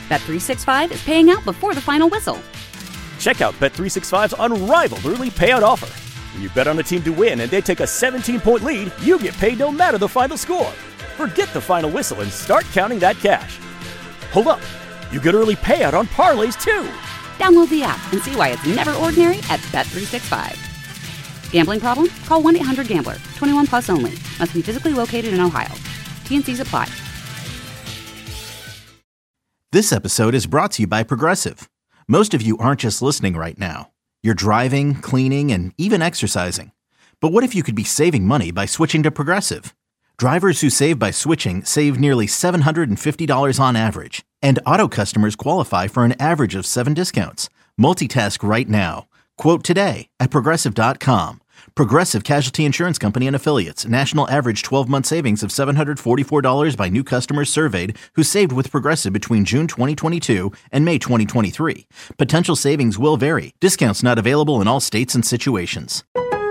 Bet365 is paying out before the final whistle. Check out Bet365's unrivaled early payout offer. When you bet on a team to win and they take a 17-point lead, you get paid no matter the final score. Forget the final whistle and start counting that cash. Hold up. You get early payout on parlays, too. Download the app and see why it's never ordinary at Bet365. Gambling problem? Call 1-800-GAMBLER. 21 plus only. Must be physically located in Ohio. T&Cs apply. This episode is brought to you by Progressive. Most of you aren't just listening right now. You're driving, cleaning, and even exercising. But what if you could be saving money by switching to Progressive? Drivers who save by switching save nearly $750 on average. And auto customers qualify for an average of 7 discounts. Multitask right now. Quote today at Progressive.com. Progressive Casualty Insurance Company and Affiliates. National average 12-month savings of $744 by new customers surveyed who saved with Progressive between June 2022 and May 2023. Potential savings will vary. Discounts not available in all states and situations.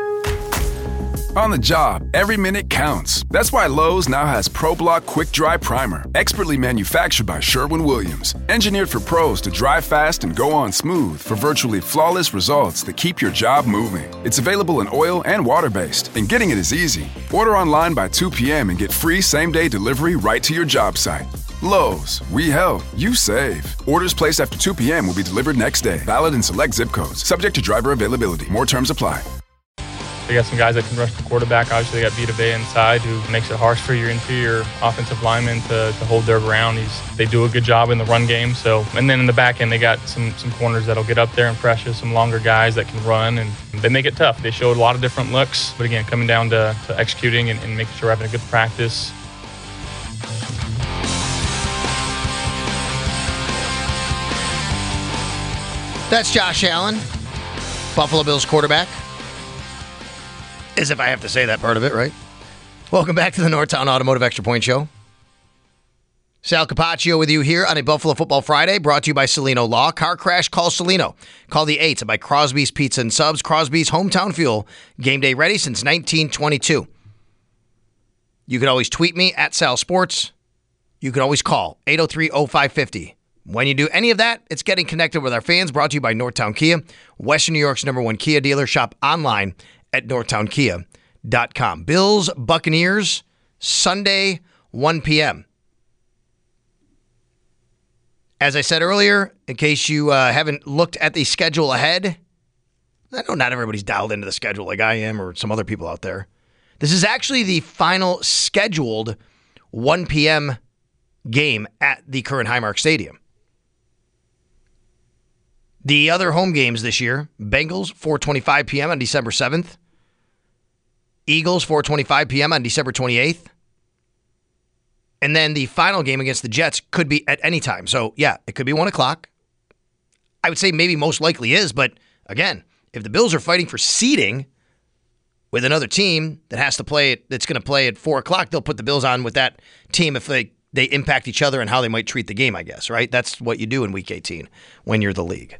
On the job, every minute counts. That's why Lowe's now has ProBlock Quick Dry Primer, expertly manufactured by Sherwin-Williams. Engineered for pros to dry fast and go on smooth for virtually flawless results that keep your job moving. It's available in oil and water-based, and getting it is easy. Order online by 2 p.m. and get free same-day delivery right to your job site. Lowe's, we help, you save. Orders placed after 2 p.m. will be delivered next day. Valid in select zip codes. Subject to driver availability. More terms apply. They got some guys that can rush the quarterback. Obviously, they got Vita Vea inside, who makes it harsh for your interior offensive linemen to hold their ground. They do a good job in the run game. And then in the back end, they got some corners that'll get up there and pressure, some longer guys that can run, and they make it tough. They showed a lot of different looks, but again, coming down to executing and making sure we're having a good practice. That's Josh Allen, Buffalo Bills quarterback. As if I have to say that part of it, right? Welcome back to the Northtown Automotive Extra Point Show. Sal Capaccio with you here on a Buffalo Football Friday, brought to you by Celino Law. Car crash, call Celino. Call the 8 by Crosby's Pizza and Subs. Crosby's Hometown Fuel. Game day ready since 1922. You can always tweet me at Sal Sports. You can always call 803-0550. When you do any of that, it's getting connected with our fans. Brought to you by Northtown Kia, Western New York's #1 Kia dealer. Shop online at northtownkia.com. Bills, Buccaneers, Sunday, 1 p.m. As I said earlier, in case you haven't looked at the schedule ahead, I know not everybody's dialed into the schedule like I am or some other people out there. This is actually the final scheduled 1 p.m. game at the current Highmark Stadium. The other home games this year, Bengals, 4:25 p.m. on December 7th. Eagles, 4:25 p.m. on December 28th. And then the final game against the Jets could be at any time. So, yeah, it could be 1 o'clock. I would say maybe most likely is, but again, if the Bills are fighting for seeding with another team that has to play it, that's going to play at 4 o'clock, they'll put the Bills on with that team if they impact each other and how they might treat the game, I guess, right? That's what you do in Week 18 when you're the league.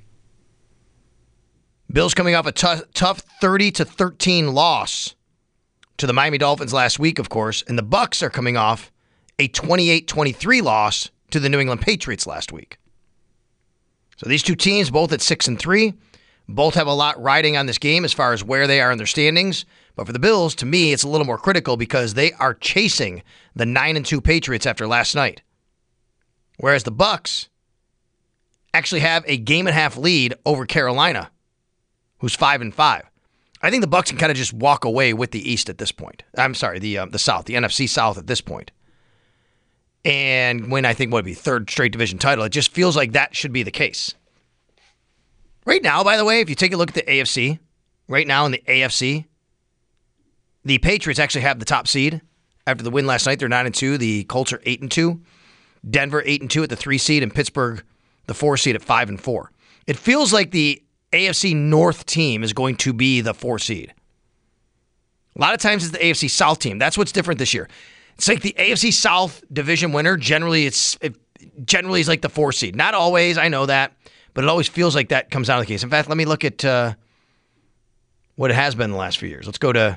Bills coming off a tough 30-13 loss to the Miami Dolphins last week, of course, and the Bucs are coming off a 28-23 loss to the New England Patriots last week. So these two teams, both at 6-3, both have a lot riding on this game as far as where they are in their standings. But for the Bills, to me, it's a little more critical because they are chasing the 9-2 Patriots after last night. Whereas the Bucs actually have a game-and-a-half lead over Carolina, who's 5-5. I think the Bucs can kind of just walk away with the East at this point. I'm sorry, the South, the NFC South at this point. And when I think what would be third straight division title, it just feels like that should be the case. Right now, by the way, if you take a look at the AFC, right now in the AFC, the Patriots actually have the top seed. After the win last night, they're 9-2. The Colts are 8-2. Denver 8-2 at the 3 seed, and Pittsburgh the 4 seed at 5-4. It feels like the AFC North team is going to be the 4 seed. A lot of times it's the AFC South team. That's what's different this year. It's like the AFC South division winner, generally is like the 4 seed. Not always, I know that, but it always feels like that comes out of the case. In fact, let me look at what it has been the last few years. Let's go to,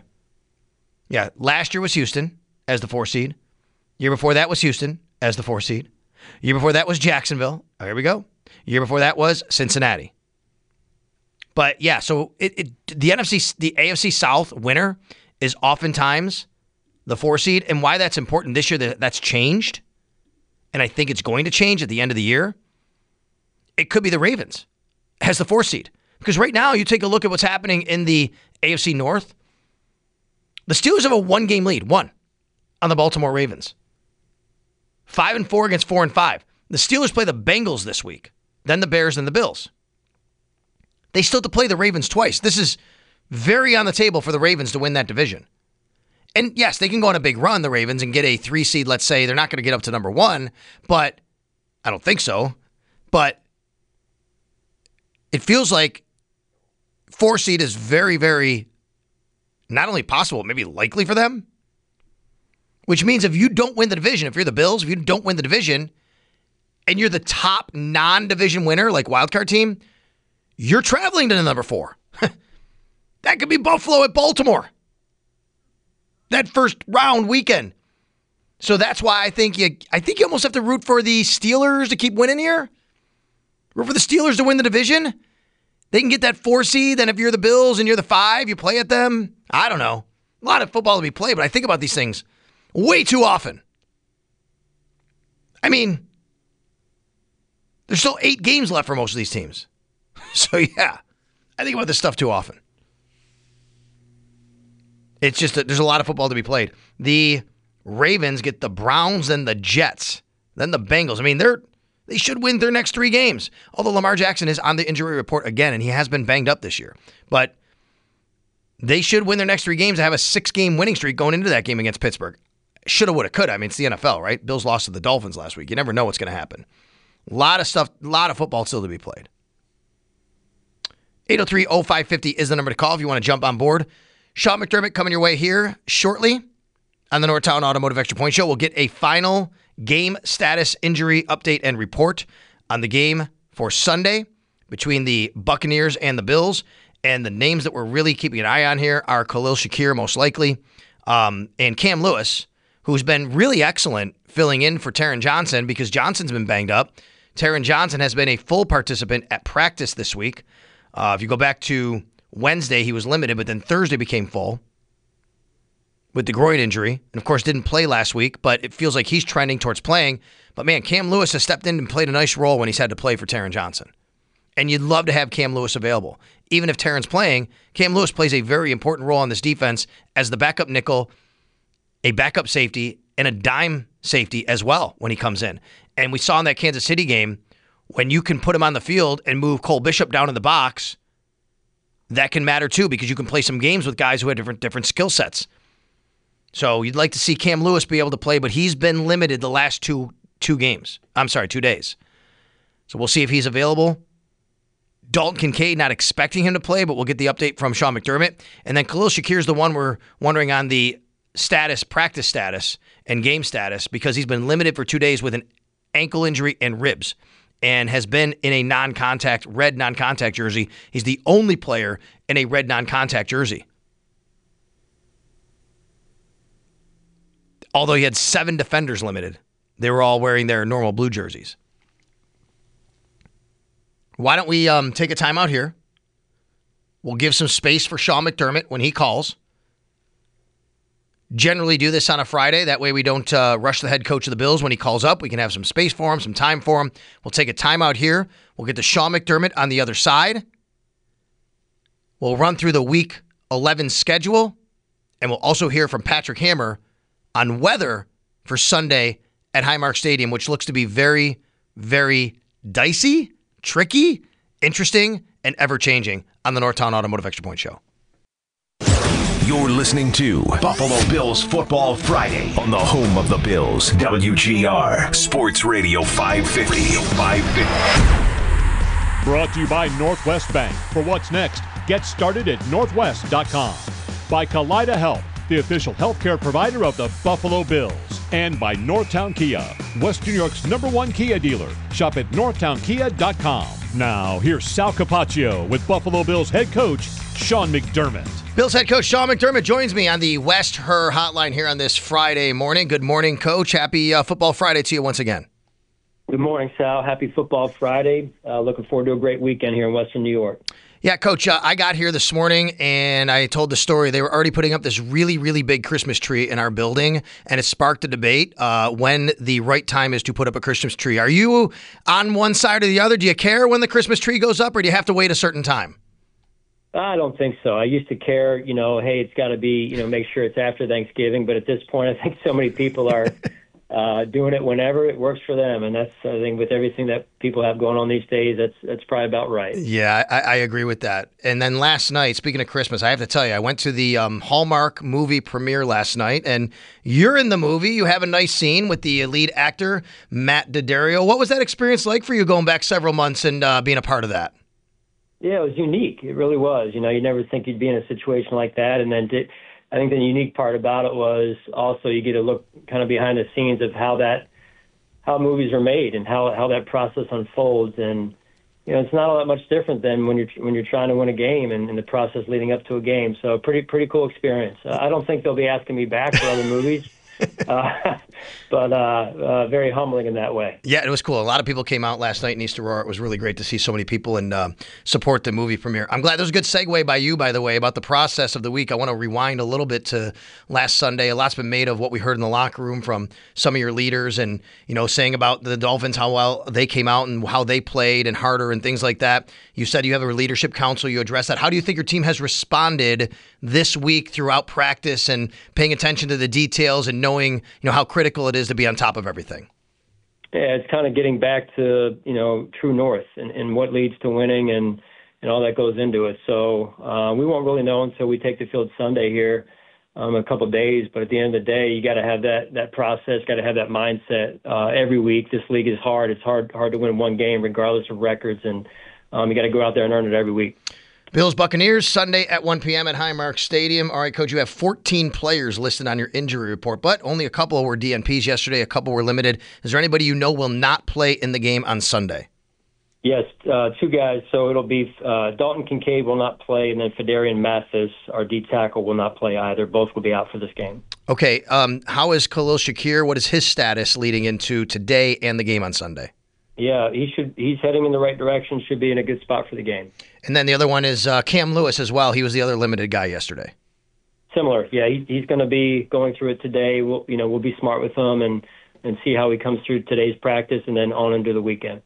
last year was Houston as the 4 seed. Year before that was Houston as the 4 seed. Year before that was Jacksonville. Oh, here we go. Year before that was Cincinnati. But yeah, so the AFC South winner is oftentimes the 4 seed. And why that's important this year, that's changed. And I think it's going to change at the end of the year. It could be the Ravens as the 4 seed. Because right now, you take a look at what's happening in the AFC North. The Steelers have a 1-game lead, on the Baltimore Ravens. 5-4 against 4-5. The Steelers play the Bengals this week, then the Bears, and the Bills. They still have to play the Ravens twice. This is very on the table for the Ravens to win that division. And yes, they can go on a big run, the Ravens, and get a 3 seed, let's say. They're not going to get up to number 1, but I don't think so. But it feels like 4 seed is very, very not only possible, maybe likely for them. Which means if you don't win the division, if you're the Bills, if you don't win the division, and you're the top non-division winner, like wildcard team, you're traveling to the number 4. That could be Buffalo at Baltimore. That first round weekend. So that's why I think you almost have to root for the Steelers to keep winning here. Root for the Steelers to win the division. They can get that 4 seed. Then if you're the Bills and you're the 5, you play at them. I don't know. A lot of football to be played, but I think about these things way too often. I mean, there's still 8 games left for most of these teams. So yeah, I think about this stuff too often. It's just that there's a lot of football to be played. The Ravens get the Browns, then the Jets, then the Bengals. I mean, they should win their next 3 games. Although Lamar Jackson is on the injury report again, and he has been banged up this year. But they should win their next 3 games and have a 6-game winning streak going into that game against Pittsburgh. Shoulda, woulda, coulda. I mean, it's the NFL, right? Bills lost to the Dolphins last week. You never know what's going to happen. A lot of stuff, a lot of football still to be played. 803-0550 is the number to call if you want to jump on board. Sean McDermott coming your way here shortly on the Northtown Automotive Extra Point Show. We'll get a final game status, injury update, and report on the game for Sunday between the Buccaneers and the Bills. And the names that we're really keeping an eye on here are Khalil Shakir, most likely, and Cam Lewis, who's been really excellent filling in for Taron Johnson because Johnson's been banged up. Taron Johnson has been a full participant at practice this week. If you go back to Wednesday, he was limited, but then Thursday became full with the groin injury. And, of course, didn't play last week, but it feels like he's trending towards playing. But, man, Cam Lewis has stepped in and played a nice role when he's had to play for Taron Johnson. And you'd love to have Cam Lewis available. Even if Taron's playing, Cam Lewis plays a very important role on this defense as the backup nickel, a backup safety, and a dime safety as well when he comes in. And we saw in that Kansas City game, when you can put him on the field and move Cole Bishop down in the box, that can matter too because you can play some games with guys who have different skill sets. So you'd like to see Cam Lewis be able to play, but he's been limited the last two days. So we'll see if he's available. Dalton Kincaid, not expecting him to play, but we'll get the update from Sean McDermott. And then Khalil Shakir's the one we're wondering on the practice status and game status because he's been limited for 2 days with an ankle injury and ribs and has been in a red non-contact jersey. He's the only player in a red non-contact jersey. Although he had 7 defenders limited. They were all wearing their normal blue jerseys. Why don't we take a timeout here? We'll give some space for Sean McDermott when he calls. Generally do this on a Friday. That way we don't rush the head coach of the Bills when he calls up. We can have some space for him, some time for him. We'll take a timeout here. We'll get to Sean McDermott on the other side. We'll run through the Week 11 schedule. And we'll also hear from Patrick Hammer on weather for Sunday at Highmark Stadium, which looks to be very, very dicey, tricky, interesting, and ever-changing on the Northtown Automotive Extra Point Show. You're listening to Buffalo Bills Football Friday on the home of the Bills, WGR Sports Radio 550. Brought to you by Northwest Bank. For what's next, get started at northwest.com. By Kaleida Health, the official healthcare provider of the Buffalo Bills. And by Northtown Kia, West New York's #1 Kia dealer. Shop at northtownkia.com. Now, here's Sal Capaccio with Buffalo Bills head coach Sean McDermott. Bills head coach Sean McDermott joins me on the West Her Hotline here on this Friday morning. Good morning, Coach. Happy Football Friday to you once again. Good morning, Sal. Happy Football Friday. Looking forward to a great weekend here in Western New York. Yeah, Coach, I got here this morning and I told the story. They were already putting up this really, really big Christmas tree in our building, and it sparked a debate when the right time is to put up a Christmas tree. Are you on one side or the other? Do you care when the Christmas tree goes up, or do you have to wait a certain time? I don't think so. I used to care, hey, it's got to be, make sure it's after Thanksgiving. But at this point, I think so many people are doing it whenever it works for them. And that's, I think, with everything that people have going on these days, that's probably about right. Yeah, I agree with that. And then last night, speaking of Christmas, I have to tell you, I went to the Hallmark movie premiere last night, and you're in the movie. You have a nice scene with the lead actor, Matt Daddario. What was that experience like for you going back several months and being a part of that? Yeah, it was unique. It really was. You never think you'd be in a situation like that. And then I think the unique part about it was also you get to look kind of behind the scenes of how movies are made and how that process unfolds. And it's not all that much different than when you're trying to win a game and the process leading up to a game. So pretty cool experience. I don't think they'll be asking me back for other movies. But very humbling in that way. Yeah, it was cool. A lot of people came out last night in East Aurora. It was really great to see so many people and support the movie premiere. I'm glad there was a good segue by you, by the way, about the process of the week. I want to rewind a little bit to last Sunday. A lot's been made of what we heard in the locker room from some of your leaders and, saying about the Dolphins, how well they came out and how they played and harder and things like that. You said you have a leadership council. You addressed that. How do you think your team has responded this week throughout practice and paying attention to the details and knowing, how critical it is to be on top of everything? Yeah, it's kind of getting back to, true north and what leads to winning and all that goes into it. So we won't really know until we take the field Sunday here in a couple of days. But at the end of the day, you got to have that process, got to have that mindset every week. This league is hard. It's hard to win one game regardless of records. And you got to go out there and earn it every week. Bills Buccaneers Sunday at 1 p.m. at Highmark Stadium. All right, Coach, you have 14 players listed on your injury report, but only a couple were DNPs yesterday. A couple were limited. Is there anybody will not play in the game on Sunday? Yes, two guys. So it'll be Dalton Kincaid will not play, and then Fedarian Mathis, our D tackle, will not play either. Both will be out for this game. Okay, how is Khalil Shakir? What is his status leading into today and the game on Sunday? Yeah, he's heading in the right direction, should be in a good spot for the game. And then the other one is Cam Lewis as well. He was the other limited guy yesterday. Similar, yeah. He's going to be going through it today. We'll be smart with him and see how he comes through today's practice and then on into the weekend.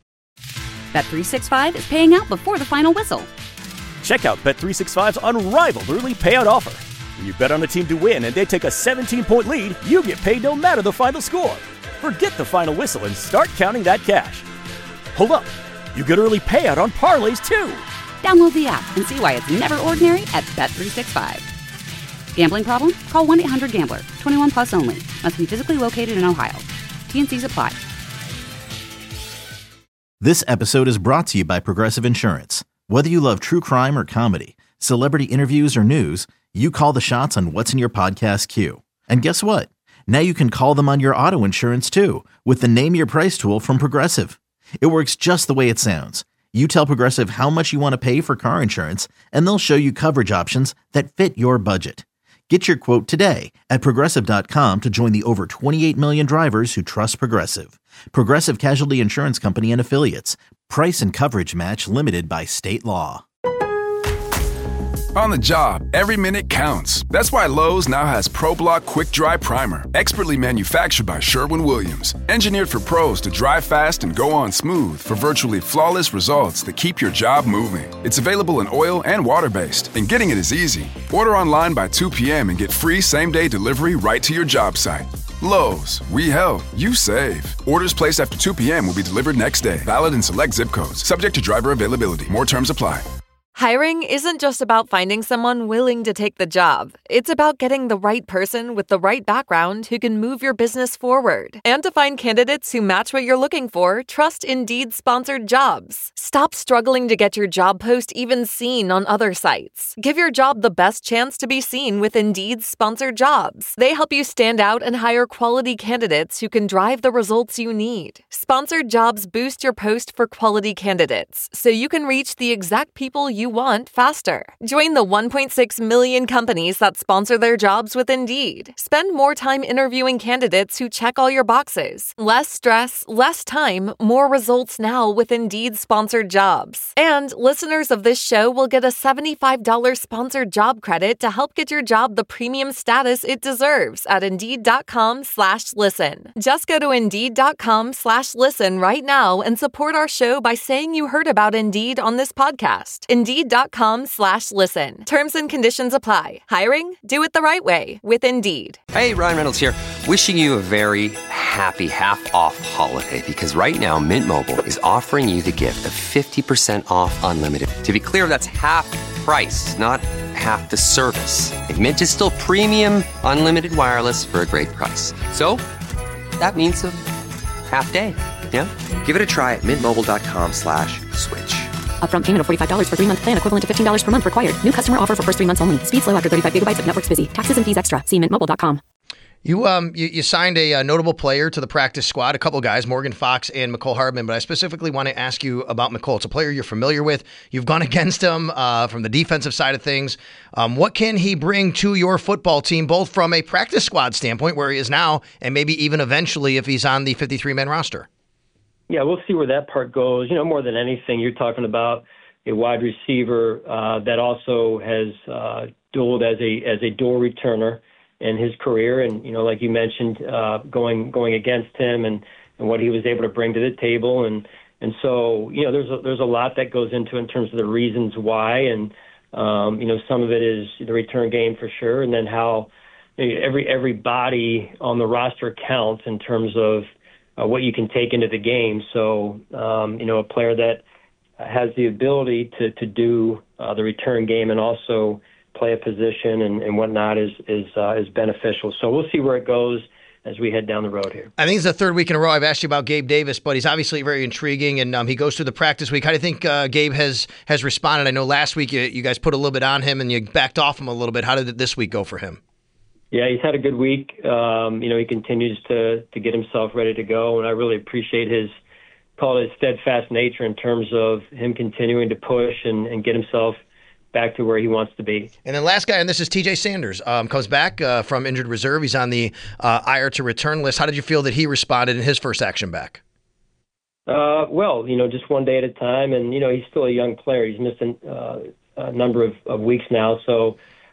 Bet365 is paying out before the final whistle. Check out Bet365's unrivaled early payout offer. When you bet on a team to win and they take a 17-point lead, you get paid no matter the final score. Forget the final whistle and start counting that cash. Hold up. You get early payout on parlays, too. Download the app and see why it's never ordinary at Bet365. Gambling problem? Call 1-800-GAMBLER. 21 plus only. Must be physically located in Ohio. T&Cs apply. This episode is brought to you by Progressive Insurance. Whether you love true crime or comedy, celebrity interviews or news, you call the shots on what's in your podcast queue. And guess what? Now you can call them on your auto insurance, too, with the Name Your Price tool from Progressive. It works just the way it sounds. You tell Progressive how much you want to pay for car insurance, and they'll show you coverage options that fit your budget. Get your quote today at Progressive.com to join the over 28 million drivers who trust Progressive. Progressive Casualty Insurance Company and Affiliates. Price and coverage match limited by state law. On the job, every minute counts. That's why Lowe's now has ProBlock Quick Dry Primer, expertly manufactured by Sherwin-Williams. Engineered for pros to dry fast and go on smooth for virtually flawless results that keep your job moving. It's available in oil and water-based, and getting it is easy. Order online by 2 p.m. and get free same-day delivery right to your job site. Lowe's, we help, you save. Orders placed after 2 p.m. will be delivered next day. Valid in select zip codes. Subject to driver availability. More terms apply. Hiring isn't just about finding someone willing to take the job. It's about getting the right person with the right background who can move your business forward. And to find candidates who match what you're looking for, trust Indeed Sponsored Jobs. Stop struggling to get your job post even seen on other sites. Give your job the best chance to be seen with Indeed Sponsored Jobs. They help you stand out and hire quality candidates who can drive the results you need. Sponsored Jobs boost your post for quality candidates, so you can reach the exact people you you want faster. Join the 1.6 million companies that sponsor their jobs with Indeed. Spend more time interviewing candidates who check all your boxes. Less stress, less time, more results now with Indeed sponsored jobs. And listeners of this show will get a $75 sponsored job credit to help get your job the premium status it deserves at Indeed.com/listen. Just go to Indeed.com/listen right now and support our show by saying you heard about Indeed on this podcast. Indeed.com/listen. Terms and conditions apply. Hiring? Do it the right way with Indeed. Hey, Ryan Reynolds here. Wishing you a very happy half-off holiday because right now Mint Mobile is offering you the gift of 50% off unlimited. To be clear, that's half price, not half the service. And Mint is still premium unlimited wireless for a great price. So that means a half day. Yeah? Give it a try at mintmobile.com/switch. Upfront payment of $45 for 3-month plan, equivalent to $15 per month required. New customer offer for first 3 months only. Speed slow after 35 gigabytes if network's busy. Taxes and fees extra. See mintmobile.com. You signed a notable player to the practice squad, a couple guys, Morgan Fox and Mecole Hardman, but I specifically want to ask you about Mecole. It's a player you're familiar with. You've gone against him from the defensive side of things. What can he bring to your football team, both from a practice squad standpoint, where he is now, and maybe even eventually if he's on the 53-man roster? Yeah, we'll see where that part goes. More than anything, you're talking about a wide receiver that also has dueled as a door returner in his career, and like you mentioned, going against him and what he was able to bring to the table, and so there's a lot that goes into in terms of the reasons why, and some of it is the return game for sure, and then how every body on the roster counts in terms of what you can take into the game. So a player that has the ability to do the return game and also play a position and whatnot is beneficial. So we'll see where it goes as we head down the road here. I think it's the third week in a row I've asked you about Gabe Davis, but he's obviously very intriguing, and he goes through the practice week. How do you think Gabe has responded? I know last week you guys put a little bit on him and you backed off him a little bit. How did this week go for him? Yeah, he's had a good week. He continues to get himself ready to go, and I really appreciate his steadfast nature in terms of him continuing to push and get himself back to where he wants to be. And then last guy, and this is TJ Sanders, comes back from injured reserve. He's on the IR to return list. How did you feel that he responded in his first action back? Well, just one day at a time, and he's still a young player. He's missed a number of weeks now, so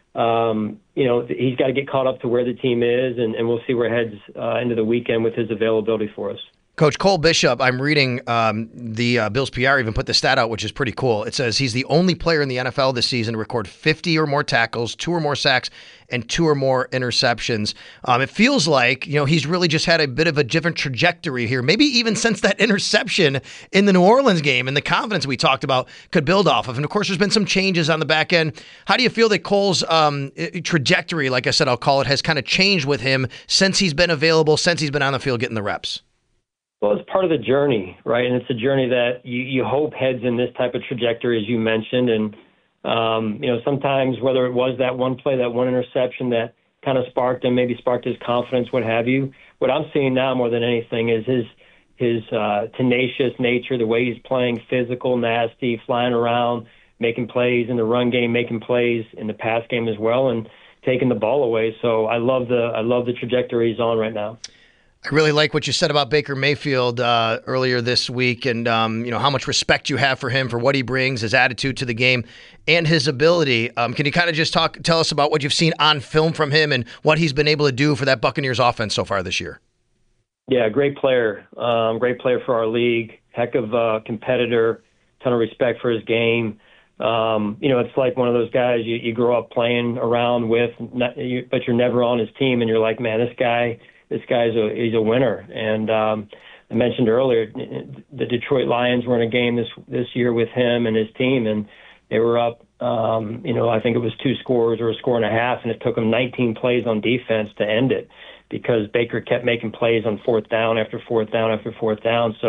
he's got to get caught up to where the team is, and we'll see where it heads into the weekend with his availability for us. Coach Cole Bishop, I'm reading the Bills PR even put the stat out, which is pretty cool. It says he's the only player in the NFL this season to record 50 or more tackles, 2 or more sacks, and 2 or more interceptions. It feels like, he's really just had a bit of a different trajectory here, maybe even since that interception in the New Orleans game, and the confidence we talked about could build off of. And, of course, there's been some changes on the back end. How do you feel that Cole's trajectory, like I said, I'll call it, has kind of changed with him since he's been available, since he's been on the field getting the reps? Well, it's part of the journey, right? And it's a journey that you hope heads in this type of trajectory, as you mentioned. And, sometimes whether it was that one play, that one interception that kind of sparked him, maybe sparked his confidence, what have you. What I'm seeing now more than anything is his tenacious nature, the way he's playing, physical, nasty, flying around, making plays in the run game, making plays in the pass game as well, and taking the ball away. So I love the trajectory he's on right now. I really like what you said about Baker Mayfield earlier this week, and how much respect you have for him, for what he brings, his attitude to the game, and his ability. Can you kind of just tell us about what you've seen on film from him and what he's been able to do for that Buccaneers offense so far this year? Yeah, great player. Great player for our league. Heck of a competitor. Ton of respect for his game. It's like one of those guys you grow up playing around with, but you're never on his team, and you're like, man, this guy's he's a winner. And I mentioned earlier, the Detroit Lions were in a game this year with him and his team, and they were up, I think it was 2 scores or a score and a half, and it took them 19 plays on defense to end it because Baker kept making plays on 4th down after 4th down after 4th down. So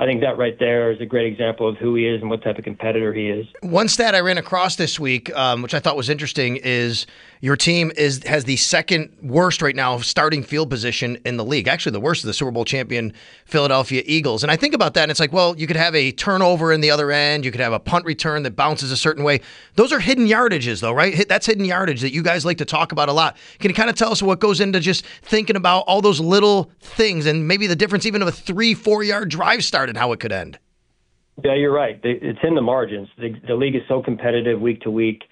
I think that right there is a great example of who he is and what type of competitor he is. One stat I ran across this week, which I thought was interesting, is your team has the second worst right now starting field position in the league. Actually, the worst is the Super Bowl champion Philadelphia Eagles. And I think about that, and it's like, well, you could have a turnover in the other end. You could have a punt return that bounces a certain way. Those are hidden yardages, though, right? That's hidden yardage that you guys like to talk about a lot. Can you kind of tell us what goes into just thinking about all those little things and maybe the difference even of a 3-4 yard drive start and how it could end? Yeah, you're right. It's in the margins. The league is so competitive week to week.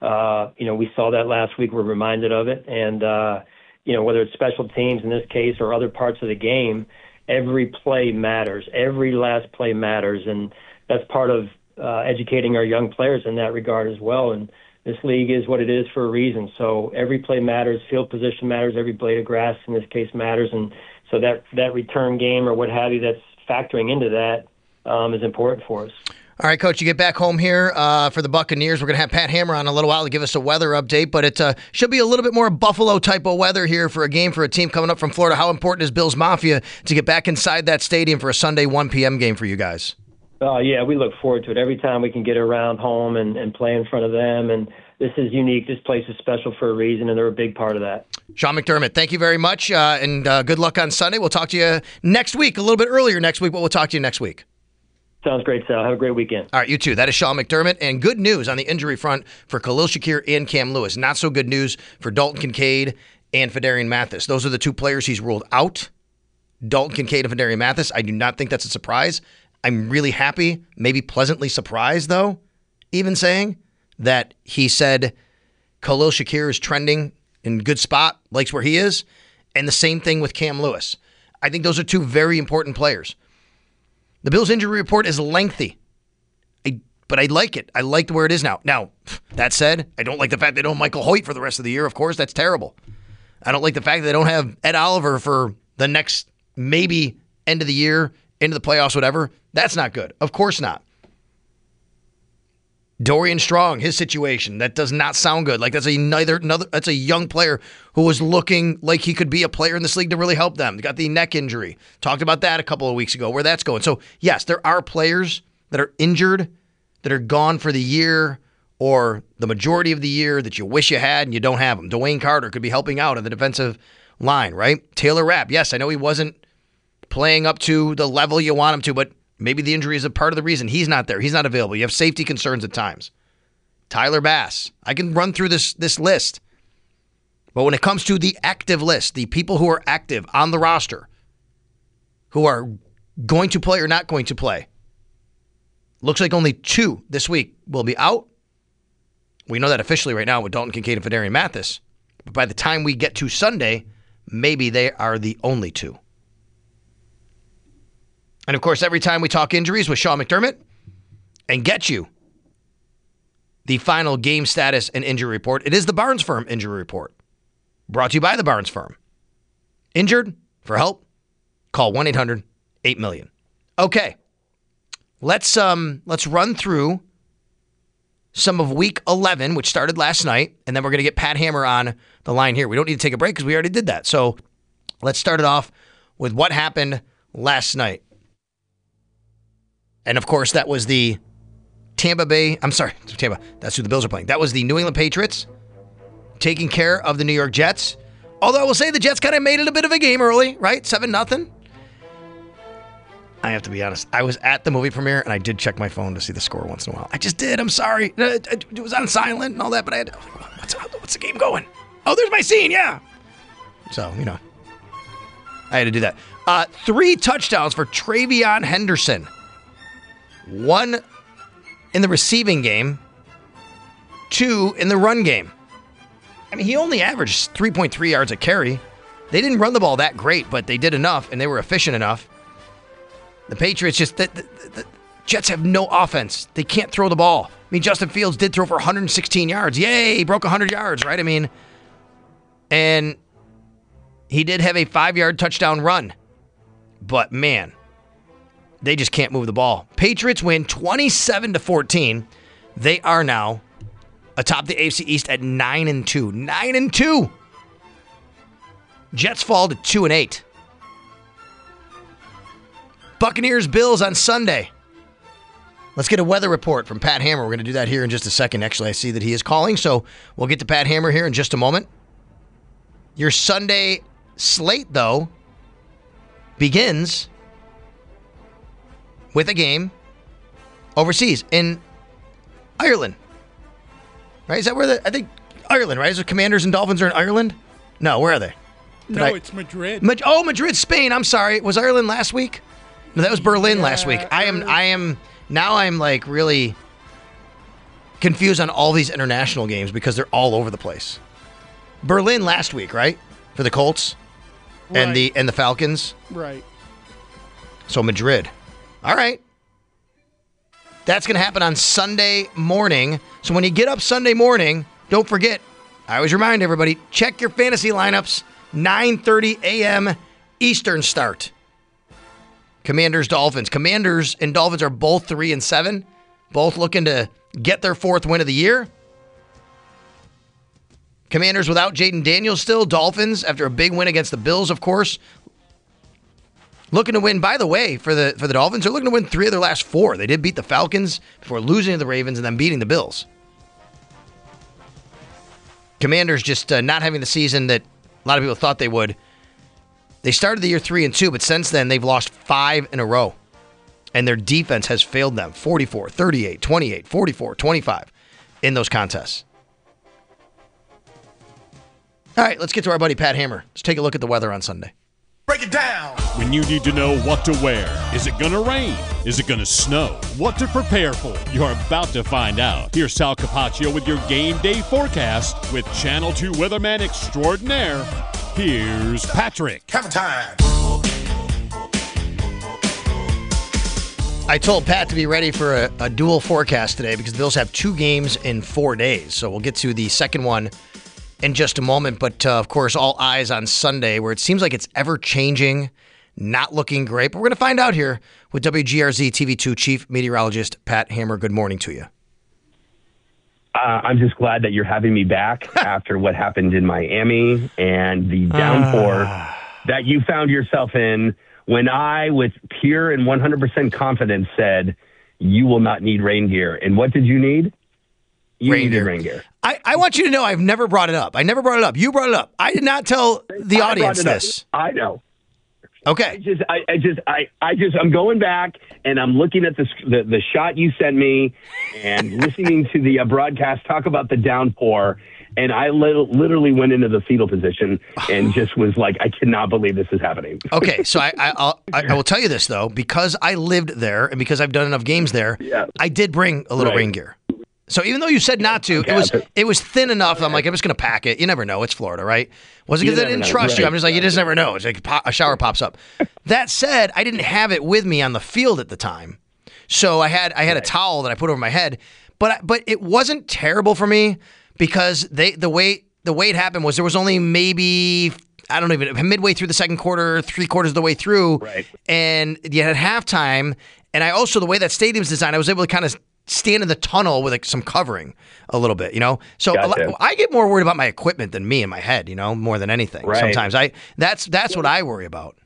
We saw that last week. We're reminded of it. And, whether it's special teams in this case or other parts of the game, every play matters. Every last play matters. And that's part of educating our young players in that regard as well. And this league is what it is for a reason. So every play matters. Field position matters. Every blade of grass in this case matters. And so that return game or what have you that's factoring into that is important for us. All right, Coach, you get back home here for the Buccaneers. We're going to have Pat Hammer on in a little while to give us a weather update, but it should be a little bit more Buffalo type of weather here for a game for a team coming up from Florida. How important is Bills Mafia to get back inside that stadium for a Sunday 1 p.m. game for you guys? Yeah, we look forward to it. Every time we can get around home and play in front of them, and this is unique. This place is special for a reason, and they're a big part of that. Sean McDermott, thank you very much, and good luck on Sunday. We'll talk to you next week, a little bit earlier next week, but we'll talk to you next week. Sounds great, Sal. Have a great weekend. All right, you too. That is Sean McDermott. And good news on the injury front for Khalil Shakir and Cam Lewis. Not so good news for Dalton Kincaid and Phidarian Mathis. Those are the two players he's ruled out. Dalton Kincaid and Phidarian Mathis. I do not think that's a surprise. I'm really happy, maybe pleasantly surprised, though, even saying that he said Khalil Shakir is trending in a good spot, likes where he is, and the same thing with Cam Lewis. I think those are two very important players. The Bills injury report is lengthy, but I like it. I like where it is now. Now, that said, I don't like the fact they don't have Michael Hoyt for the rest of the year. Of course, that's terrible. I don't like the fact that they don't have Ed Oliver for the next maybe end of the year, into the playoffs, whatever. That's not good. Of course not. Dorian Strong, his situation, that does not sound good. Like that's a young player who was looking like he could be a player in this league to really help them. They got the neck injury. Talked about that a couple of weeks ago, where that's going. So, yes, there are players that are injured, that are gone for the year or the majority of the year that you wish you had and you don't have them. Dwayne Carter could be helping out on the defensive line, right? Taylor Rapp, yes, I know he wasn't playing up to the level you want him to, but maybe the injury is a part of the reason he's not there. He's not available. You have safety concerns at times. Tyler Bass. I can run through this list. But when it comes to the active list, the people who are active on the roster, who are going to play or not going to play, looks like only 2 this week will be out. We know that officially right now with Dalton Kincaid and Phidarian Mathis. But by the time we get to Sunday, maybe they are the only 2. And, of course, every time we talk injuries with Sean McDermott and get you the final game status and injury report, it is the Barnes Firm injury report. Brought to you by the Barnes Firm. Injured? For help? Call 1-800-8-MILLION. Okay. Let's run through some of Week 11, which started last night, and then we're going to get Pat Hammer on the line here. We don't need to take a break because we already did that. So let's start it off with what happened last night. And, of course, that was the Tampa, that's who the Bills are playing. That was the New England Patriots taking care of the New York Jets. Although I will say the Jets kind of made it a bit of a game early, right? 7-0. I have to be honest. I was at the movie premiere, and I did check my phone to see the score once in a while. I just did. I'm sorry. It was on silent and all that, but I had to, what's the game going? Oh, there's my scene, yeah. So, I had to do that. 3 touchdowns for Travion Henderson. 1 in the receiving game, 2 in the run game. I mean, he only averaged 3.3 yards a carry. They didn't run the ball that great, but they did enough, and they were efficient enough. The Patriots the Jets have no offense. They can't throw the ball. I mean, Justin Fields did throw for 116 yards. Yay, he broke 100 yards, right? I mean, and he did have a 5-yard touchdown run. But, man, they just can't move the ball. Patriots win 27-14. They are now atop the AFC East at 9-2. 9-2. Jets fall to 2-8. Buccaneers, Bills on Sunday. Let's get a weather report from Pat Hammer. We're going to do that here in just a second. Actually, I see that he is calling, so we'll get to Pat Hammer here in just a moment. Your Sunday slate, though, begins with a game overseas in Ireland. Right? Is that where I think Ireland, right? Is the Commanders and Dolphins are in Ireland? No, where are they? It's Madrid. Madrid, Spain. I'm sorry. Was Ireland last week? No, that was Berlin last week. I'm like really confused on all these international games because they're all over the place. Berlin last week, right? For the Colts and the Falcons. Right. So Madrid. All right. That's going to happen on Sunday morning. So when you get up Sunday morning, don't forget, I always remind everybody, check your fantasy lineups. 9:30 a.m. Eastern start. Commanders, Dolphins. Commanders and Dolphins are both 3-7, both looking to get their 4th win of the year. Commanders without Jaden Daniels still. Dolphins, after a big win against the Bills, of course, looking to win. By the way, for the Dolphins, they're looking to win 3 of their last 4. They did beat the Falcons before losing to the Ravens and then beating the Bills. Commanders just not having the season that a lot of people thought they would. They started the year 3-2, but since then they've lost 5 in a row. And their defense has failed them. 44, 38, 28, 44, 25 in those contests. All right, let's get to our buddy Pat Hammer. Let's take a look at the weather on Sunday. Break it down. When you need to know what to wear. Is it going to rain? Is it going to snow? What to prepare for? You're about to find out. Here's Sal Capaccio with your game day forecast with Channel 2 weatherman extraordinaire. Here's Patrick. Have a time. I told Pat to be ready for a dual forecast today because the Bills have 2 games in 4 days. So we'll get to the second one in just a moment. But, of course, all eyes on Sunday, where it seems like it's ever-changing, not looking great. But we're going to find out here with WGRZ TV2 Chief Meteorologist Pat Hammer. Good morning to you. I'm just glad that you're having me back after what happened in Miami and the downpour that you found yourself in when I, with pure and 100% confidence, said you will not need rain gear. And what did you need? You needed rain gear. I want you to know I've never brought it up. I never brought it up. You brought it up. I did not tell the audience this. I know. Okay. I'm going back and I'm looking at the shot you sent me and listening to the broadcast talk about the downpour. And I literally went into the fetal position and just was like, I cannot believe this is happening. Okay, so I will tell you this, though. Because I lived there and because I've done enough games there, I did bring a little rain gear. So even though you said not to, it was thin enough. I'm like, I'm just going to pack it. You never know. It's Florida, right? Wasn't because I didn't trust you. I'm just like, you just never know. It's like a shower pops up. That said, I didn't have it with me on the field at the time. So I had a towel that I put over my head. But it wasn't terrible for me because the way it happened was there was only maybe, I don't even, midway through the second quarter, 3/4 of the way through. Right. And you had halftime. And I also, the way that stadium's designed, I was able to kind of stand in the tunnel with some covering a little bit, So gotcha. I get more worried about my equipment than me in my head, more than anything. Right. Sometimes that's what I worry about.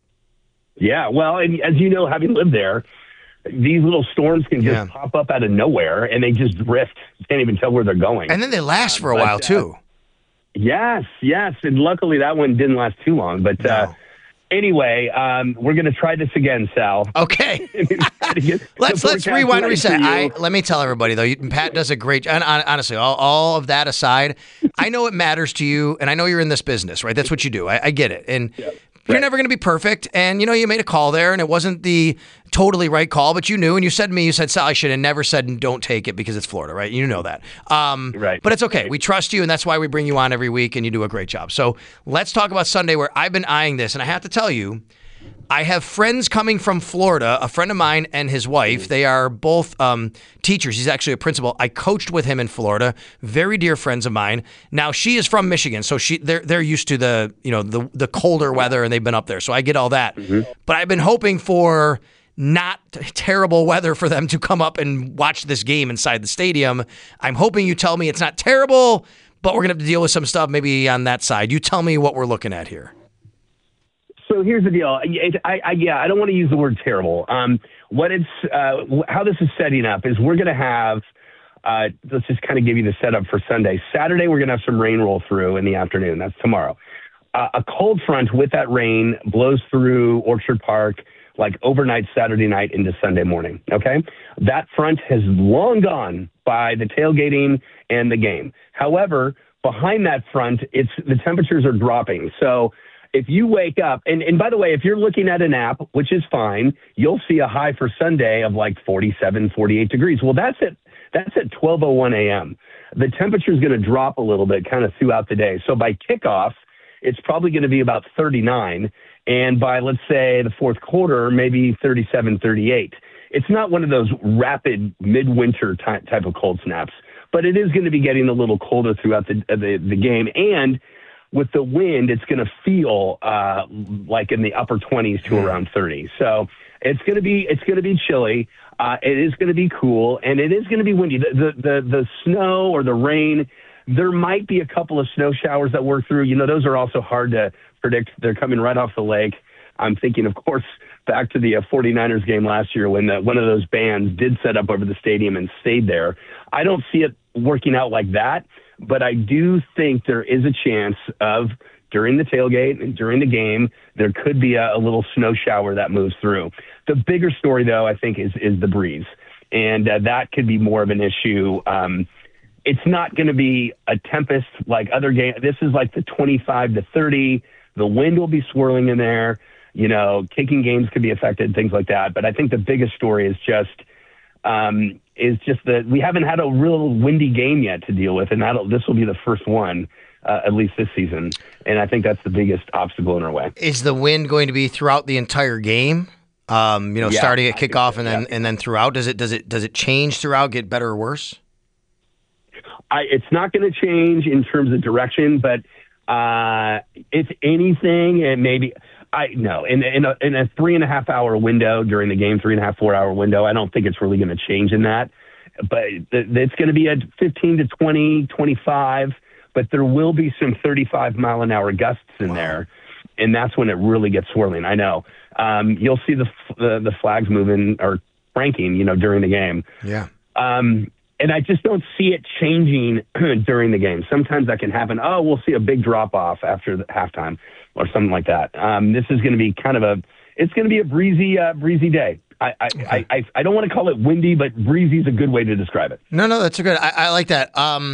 Yeah, well, and as you know, having lived there, these little storms can just pop up out of nowhere and they just drift. You can't even tell where they're going. And then they last for a while too. Yes. And luckily that one didn't last too long. But anyway, we're going to try this again, Sal. Okay. Let's rewind and reset. Let me tell everybody, though, Pat does a great job. And honestly, all of that aside, I know it matters to you, and I know you're in this business, right? That's what you do. I get it. And you're never going to be perfect. And, you made a call there, and it wasn't the totally right call, but you knew, and you said to me, Sal, I should have never said don't take it because it's Florida, right? You know that. Right. But it's okay. We trust you, and that's why we bring you on every week, and you do a great job. So let's talk about Sunday, where I've been eyeing this, and I have to tell you, I have friends coming from Florida, a friend of mine and his wife. They are both teachers. He's actually a principal. I coached with him in Florida. Very dear friends of mine. Now, she is from Michigan, so they're used to the colder weather, and they've been up there. So I get all that. Mm-hmm. But I've been hoping for not terrible weather for them to come up and watch this game inside the stadium. I'm hoping you tell me it's not terrible, but we're going to have to deal with some stuff maybe on that side. You tell me what we're looking at here. So here's the deal. I don't want to use the word terrible. How this is setting up is we're going to have, let's just kind of give you the setup for Sunday. Saturday, we're going to have some rain roll through in the afternoon. That's tomorrow. A cold front with that rain blows through Orchard Park like overnight Saturday night into Sunday morning, okay? That front has long gone by the tailgating and the game. However, behind that front, the temperatures are dropping. So if you wake up, and by the way, if you're looking at an app, which is fine, you'll see a high for Sunday of like 47, 48 degrees. Well, that's at 12:01 a.m. The temperature is going to drop a little bit kind of throughout the day. So by kickoff, it's probably going to be about 39. And by, let's say, the fourth quarter, maybe 37, 38. It's not one of those rapid midwinter type of cold snaps, but it is going to be getting a little colder throughout the game. And with the wind, it's going to feel like in the upper 20s to around 30. So it's going to be chilly. It is going to be cool, and it is going to be windy. The snow or the rain, there might be a couple of snow showers that work through. Those are also hard to predict. They're coming right off the lake. I'm thinking, of course, back to the 49ers game last year when one of those bands did set up over the stadium and stayed there. I don't see it working out like that, but I do think there is a chance of during the tailgate and during the game, there could be a little snow shower that moves through. The bigger story, though, I think is the breeze, and that could be more of an issue. It's not going to be a tempest like other games. This is like the 25 to 30. The wind will be swirling in there. Kicking games could be affected, things like that. But I think the biggest story is just that we haven't had a real windy game yet to deal with, and this will be the first one, at least this season. And I think that's the biggest obstacle in our way. Is the wind going to be throughout the entire game? Starting at kickoff and then throughout. Does it change throughout? Get better or worse? It's not going to change in terms of direction, but if anything, and maybe. In a 3.5 hour window during the game, 3.5-4 hour window, I don't think it's really going to change in that. But it's going to be at 15 to 20, 25, but there will be some 35 mile an hour gusts in there, and that's when it really gets swirling. I know. You'll see the flags moving or cranking, during the game. Yeah. And I just don't see it changing during the game. Sometimes that can happen. Oh, we'll see a big drop off after the halftime or something like that. This is going to be it's going to be a breezy day. I don't want to call it windy, but breezy is a good way to describe it. No, that's a good. I like that.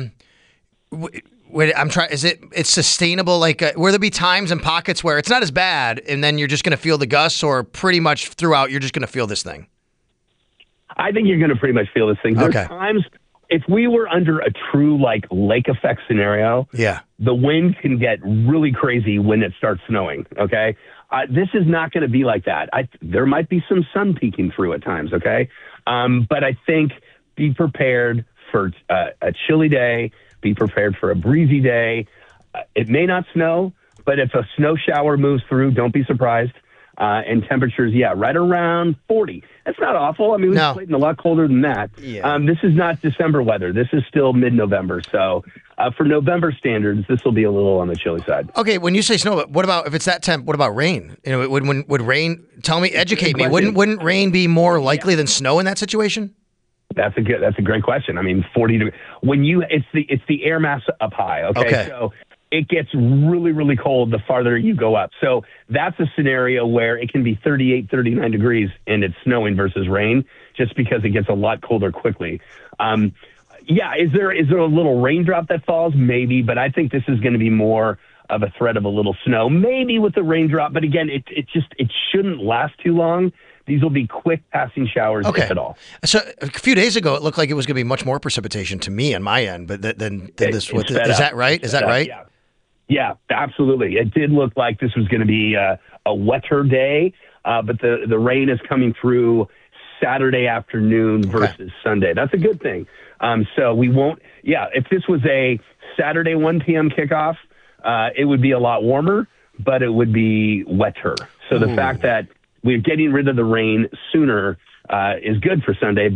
Wait, I'm trying. It's sustainable? Like, will there be times and pockets where it's not as bad, and then you're just going to feel the gusts, or pretty much throughout you're just going to feel this thing? I think you're going to pretty much feel this thing. There's times, if we were under a true lake effect scenario, the wind can get really crazy when it starts snowing. Okay, this is not going to be like that. There might be some sun peeking through at times. Okay, but I think be prepared for a chilly day. Be prepared for a breezy day. It may not snow, but if a snow shower moves through, don't be surprised. And temperatures, right around 40. That's not awful. I mean, we've played in a lot colder than that. Yeah. This is not December weather. This is still mid-November. So for November standards, this will be a little on the chilly side. Okay, when you say snow, what about if it's that temp? What about rain? Would rain? Tell me, educate me. Wouldn't rain be more likely than snow in that situation? That's a great question. I mean, 40 degrees. It's the air mass up high. Okay. So it gets really, really cold the farther you go up. So that's a scenario where it can be 38, 39 degrees and it's snowing versus rain, just because it gets a lot colder quickly. Is there a little raindrop that falls? Maybe, but I think this is going to be more of a threat of a little snow, maybe with the raindrop. But again, it shouldn't last too long. These will be quick passing showers, if at all. So a few days ago, it looked like it was going to be much more precipitation to me on my end, but then this was. Is that right? Is that right? Yeah, absolutely. It did look like this was going to be a wetter day, but the rain is coming through Saturday afternoon versus Sunday. That's a good thing. So we won't. Yeah, if this was a Saturday 1 p.m. kickoff, it would be a lot warmer, but it would be wetter. So the fact that we're getting rid of the rain sooner is good for Sunday, but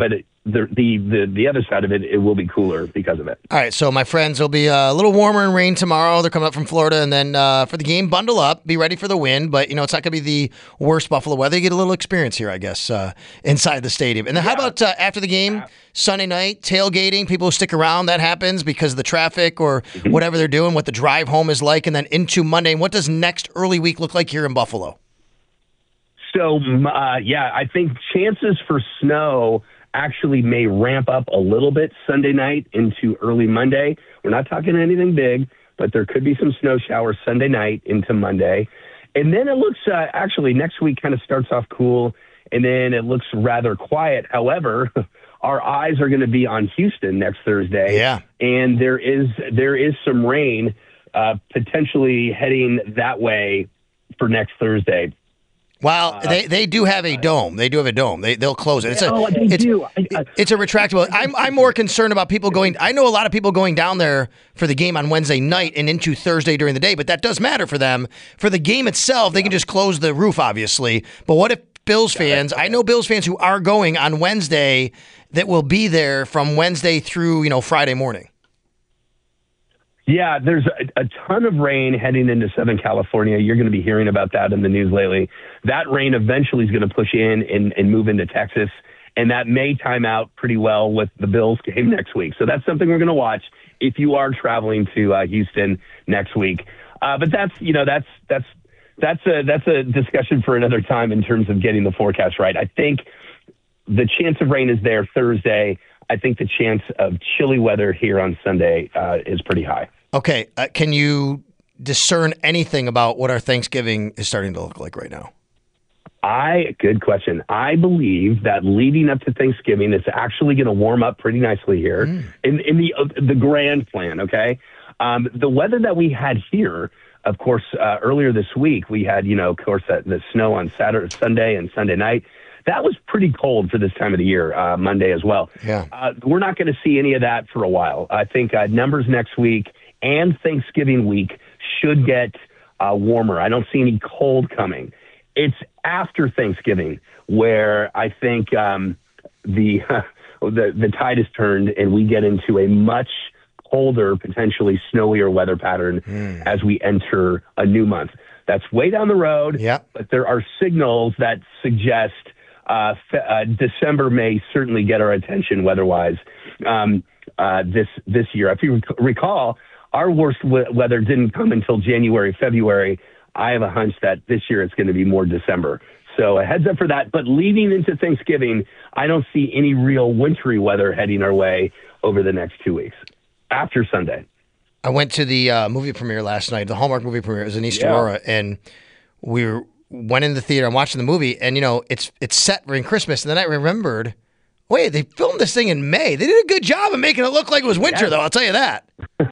the other side of it, it will be cooler because of it. All right, so my friends, it'll be a little warmer and rain tomorrow. They're coming up from Florida, and then for the game, bundle up, be ready for the win. But, it's not going to be the worst Buffalo weather. You get a little experience here, I guess, inside the stadium. And then how about after the game, Sunday night, tailgating, people who stick around, that happens because of the traffic or whatever they're doing, what the drive home is like, and then into Monday. And what does next early week look like here in Buffalo? So, I think chances for snow actually may ramp up a little bit Sunday night into early Monday. We're not talking anything big, but there could be some snow showers Sunday night into Monday. And then it looks, actually, next week kind of starts off cool, and then it looks rather quiet. However, our eyes are going to be on Houston next Thursday. Yeah. And there is some rain potentially heading that way for next Thursday. Well, they do have a dome. They do have a dome. They'll close it. It's a retractable. I'm more concerned about people going. I know a lot of people going down there for the game on Wednesday night and into Thursday during the day, but that does matter for them. For the game itself, they can just close the roof, obviously. But what if Bills fans? I know Bills fans who are going on Wednesday that will be there from Wednesday through Friday morning. Yeah, there's a ton of rain heading into Southern California. You're going to be hearing about that in the news lately. That rain eventually is going to push in and move into Texas, and that may time out pretty well with the Bills game next week. So that's something we're going to watch if you are traveling to Houston next week. But that's a discussion for another time in terms of getting the forecast right. I think the chance of rain is there Thursday. I think the chance of chilly weather here on Sunday is pretty high. Okay, can you discern anything about what our Thanksgiving is starting to look like right now? Good question. I believe that leading up to Thanksgiving, it's actually going to warm up pretty nicely here in the grand plan. Okay, the weather that we had here, of course, earlier this week we had of course the snow on Sunday and Sunday night. That was pretty cold for this time of the year, Monday as well. Yeah, we're not going to see any of that for a while. I think numbers next week and Thanksgiving week should get warmer. I don't see any cold coming. It's after Thanksgiving where I think the tide is turned and we get into a much colder, potentially snowier weather pattern as we enter a new month. That's way down the road, but there are signals that suggest December may certainly get our attention weather-wise this year. If you recall, our worst weather didn't come until January, February. I have a hunch that this year it's going to be more December. So a heads up for that. But leading into Thanksgiving, I don't see any real wintry weather heading our way over the next 2 weeks after Sunday. I went to the movie premiere last night. The Hallmark movie premiere. It was in East Aurora, and we went in the theater. I'm watching the movie, and it's set during Christmas. And then I remembered, wait, they filmed this thing in May. They did a good job of making it look like it was winter, though. I'll tell you that.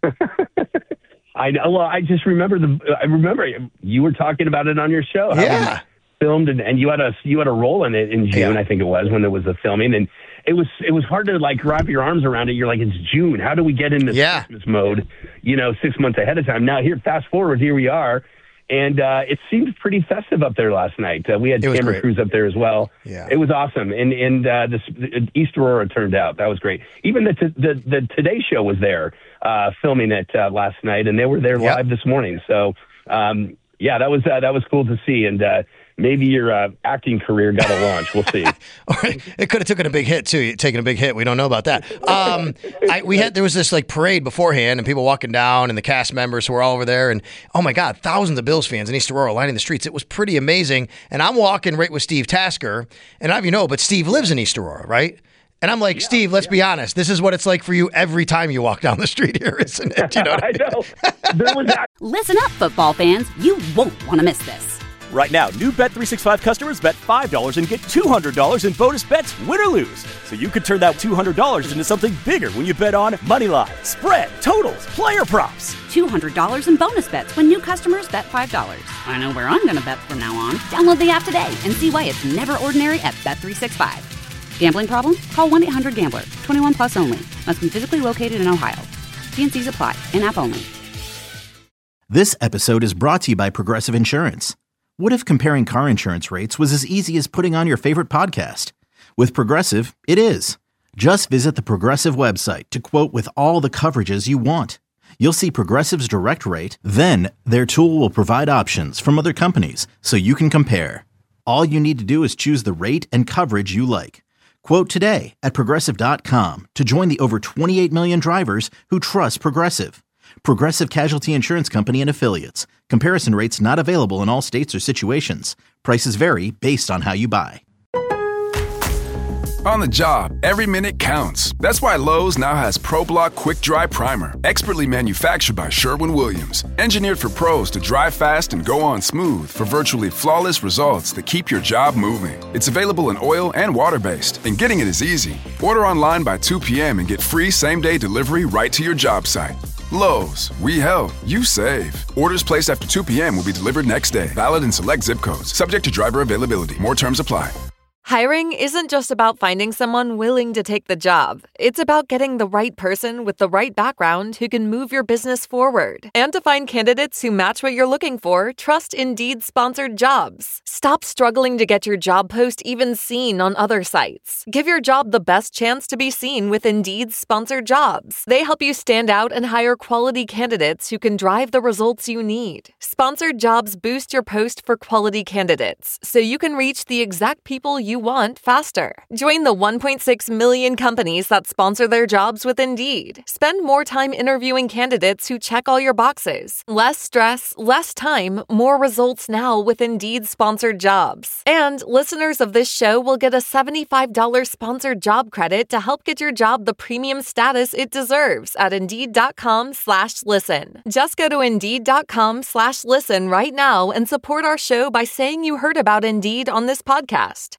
I know. Well, I just remember I remember you were talking about it on your show. Yeah. Filmed and you had a role in it in June, I think it was, when there was the filming, and it was hard to wrap your arms around it. You're like, it's June. How do we get into Christmas mode? 6 months ahead of time. Now fast forward, here we are, and it seemed pretty festive up there last night. We had camera crews up there as well. Yeah, it was awesome, and this East Aurora turned out. That was great. Even the Today Show was there filming it last night, and they were there live this morning. So that was cool to see, and maybe your acting career got a launch. We'll see. It could have taken a big hit too. Taking a big hit. We don't know about that. There was this parade beforehand, and people walking down, and the cast members who were all over there, and oh my God, thousands of Bills fans in East Aurora lining the streets. It was pretty amazing. And I'm walking right with Steve Tasker, and I don't even know, but Steve lives in East Aurora, right? And I'm like, Steve, let's be honest. This is what it's like for you every time you walk down the street here, isn't it? You know what I know. Listen up, football fans. You won't want to miss this. Right now, new Bet365 customers bet $5 and get $200 in bonus bets, win or lose. So you could turn that $200 into something bigger when you bet on moneyline, spread, totals, player props. $200 in bonus bets when new customers bet $5. I know where I'm going to bet from now on. Download the app today and see why it's never ordinary at Bet365. Gambling problem? Call 1-800-GAMBLER. 21 plus only. Must be physically located in Ohio. T&Cs apply. In-app only. This episode is brought to you by Progressive Insurance. What if comparing car insurance rates was as easy as putting on your favorite podcast? With Progressive, it is. Just visit the Progressive website to quote with all the coverages you want. You'll see Progressive's direct rate, then their tool will provide options from other companies so you can compare. All you need to do is choose the rate and coverage you like. Quote today at Progressive.com to join the over 28 million drivers who trust Progressive. Progressive Casualty Insurance Company and Affiliates. Comparison rates not available in all states or situations. Prices vary based on how you buy. On the job, every minute counts. That's why Lowe's now has ProBlock Quick Dry Primer, expertly manufactured by Sherwin-Williams. Engineered for pros to dry fast and go on smooth for virtually flawless results that keep your job moving. It's available in oil and water-based, and getting it is easy. Order online by 2 p.m. and get free same-day delivery right to your job site. Lowe's, we help, you save. Orders placed after 2 p.m. will be delivered next day. Valid in select zip codes. Subject to driver availability. More terms apply. Hiring isn't just about finding someone willing to take the job. It's about getting the right person with the right background who can move your business forward. And to find candidates who match what you're looking for, trust Indeed-sponsored jobs. Stop struggling to get your job post even seen on other sites. Give your job the best chance to be seen with Indeed-sponsored jobs. They help you stand out and hire quality candidates who can drive the results you need. Sponsored jobs boost your post for quality candidates, so you can reach the exact people you want faster. Join the 1.6 million companies that sponsor their jobs with Indeed. Spend more time interviewing candidates who check all your boxes. Less stress, less time, more results now with Indeed-sponsored jobs. And listeners of this show will get a $75 sponsored job credit to help get your job the premium status it deserves at Indeed.com/listen. Just go to Indeed.com/listen right now and support our show by saying you heard about Indeed on this podcast.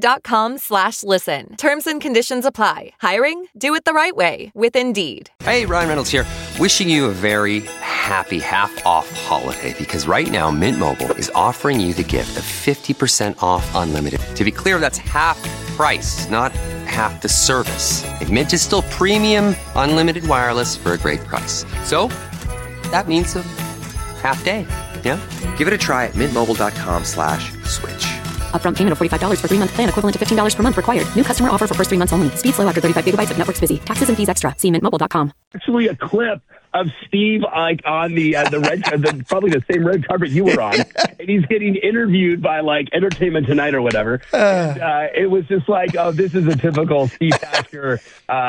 Indeed.com/listen. Terms and conditions apply. Hiring? Do it the right way with Indeed. Hey, Ryan Reynolds here. Wishing you a very happy half-off holiday because right now Mint Mobile is offering you the gift of 50% off unlimited. To be clear, that's half price, not half the service. And Mint is still premium unlimited wireless for a great price. So that means a half day. Yeah? Give it a try at mintmobile.com/switch. Upfront payment of $45 for 3-month plan, equivalent to $15 per month required. New customer offer for first 3 months only. Speed slow after 35 gigabytes if network's busy. Taxes and fees extra. See mintmobile.com. Actually, a clip of Steve like on the red, probably the same red carpet you were on, and he's getting interviewed by like Entertainment Tonight or whatever. It was just like, oh, this is a typical Steve Tasker,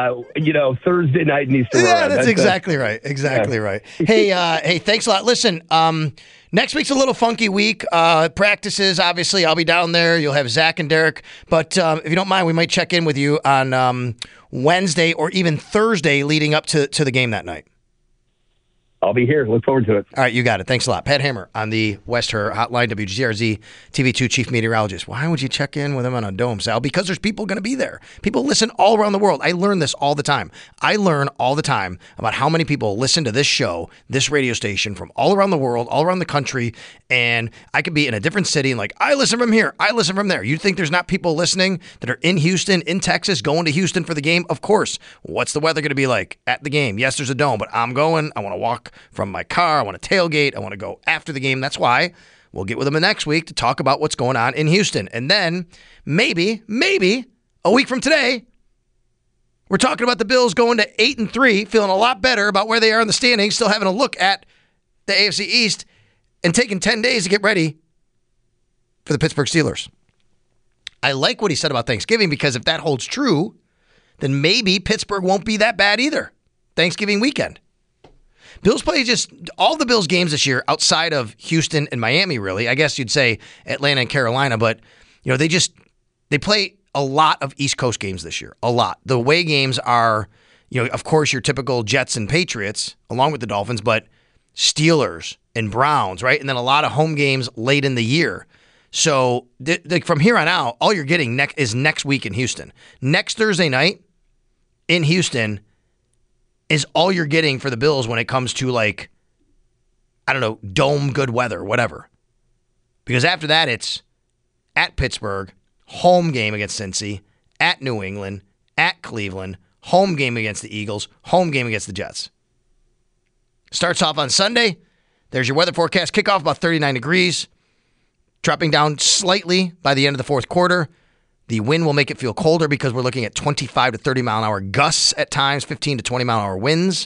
Thursday night in Easter. Yeah, that's exactly right. Exactly right. Hey, thanks a lot. Listen, next week's a little funky week. Practices, obviously, I'll be down there. You'll have Zach and Derek. But if you don't mind, we might check in with you on Wednesday or even Thursday leading up to the game that night. I'll be here. Look forward to it. All right, you got it. Thanks a lot. Pat Hammer on the West Her Hotline, WGRZ TV2 Chief Meteorologist. Why would you check in with him on a dome, Sal? Because there's people going to be there. People listen all around the world. I learn this all the time. I learn all the time about how many people listen to this show, this radio station from all around the world, all around the country, and I could be in a different city and like, I listen from here, I listen from there. You think there's not people listening that are in Houston, in Texas, going to Houston for the game? Of course. What's the weather going to be like at the game? Yes, there's a dome, but I'm going. I want to walk from my car. I want to tailgate. I want to go after the game. That's why we'll get with them next week to talk about what's going on in Houston. And then maybe a week from today, we're talking about the Bills going to 8-3, feeling a lot better about where they are in the standings, still having a look at the AFC East and taking 10 days to get ready for the Pittsburgh Steelers. I like what he said about Thanksgiving because if that holds true, then maybe Pittsburgh won't be that bad either. Thanksgiving weekend. Bills play just all the Bills games this year outside of Houston and Miami, really. I guess you'd say Atlanta and Carolina, but they play a lot of East Coast games this year. A lot. The away games are, of course, your typical Jets and Patriots, along with the Dolphins, but Steelers and Browns, right? And then a lot of home games late in the year. So from here on out, all you're getting is next week in Houston. Next Thursday night in Houston is all you're getting for the Bills when it comes to dome good weather, whatever. Because after that, it's at Pittsburgh, home game against Cincy, at New England, at Cleveland, home game against the Eagles, home game against the Jets. Starts off on Sunday. There's your weather forecast. Kickoff about 39 degrees, dropping down slightly by the end of the fourth quarter. The wind will make it feel colder because we're looking at 25 to 30 mile an hour gusts at times, 15 to 20 mile an hour winds.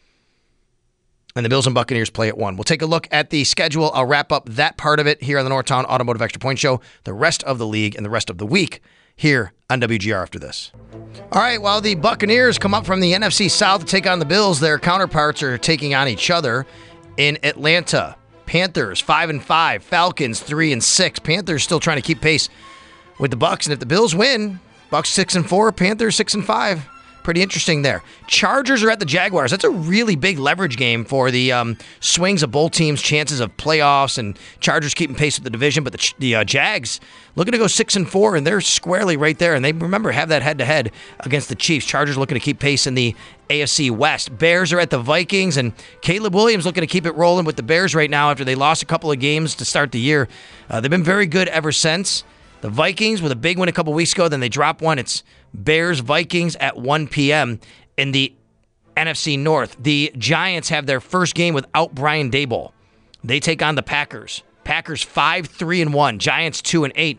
And the Bills and Buccaneers play at 1. We'll take a look at the schedule. I'll wrap up that part of it here on the Northtown Automotive Extra Point Show. The rest of the league and the rest of the week here on WGR after this. All right, while the Buccaneers come up from the NFC South to take on the Bills, their counterparts are taking on each other in Atlanta. Panthers 5-5, Falcons 3-6. Panthers still trying to keep pace with the Bucs, and if the Bills win, Bucs 6-4, Panthers 6-5. Pretty interesting there. Chargers are at the Jaguars. That's a really big leverage game for the swings of both teams' chances of playoffs, and Chargers keeping pace with the division, but the Jags looking to go 6-4, and they're squarely right there, and they, remember, have that head-to-head against the Chiefs. Chargers looking to keep pace in the AFC West. Bears are at the Vikings, and Caleb Williams looking to keep it rolling with the Bears right now after they lost a couple of games to start the year. They've been very good ever since. The Vikings with a big win a couple weeks ago, then they drop one. It's Bears-Vikings at 1 p.m. in the NFC North. The Giants have their first game without Brian Daboll. They take on the Packers. Packers 5-3-1, Giants 2-8.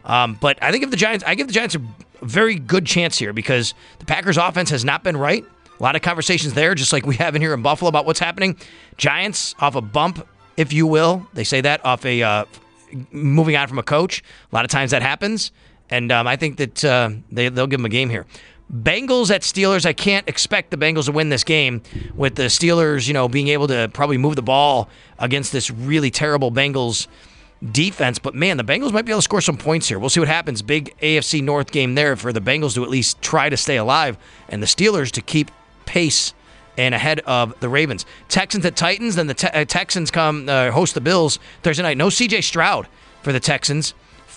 But I give the Giants a very good chance here because the Packers offense has not been right. A lot of conversations there, just like we have in here in Buffalo about what's happening. Giants off a bump, if you will. They say that off a moving on from a coach. A lot of times that happens. And I think that they'll give them a game here. Bengals at Steelers. I can't expect the Bengals to win this game with the Steelers, being able to probably move the ball against this really terrible Bengals defense. But, man, the Bengals might be able to score some points here. We'll see what happens. Big AFC North game there for the Bengals to at least try to stay alive and the Steelers to keep pace and ahead of the Ravens. Texans at Titans. Then the Texans come host the Bills Thursday night. No C.J. Stroud for the Texans.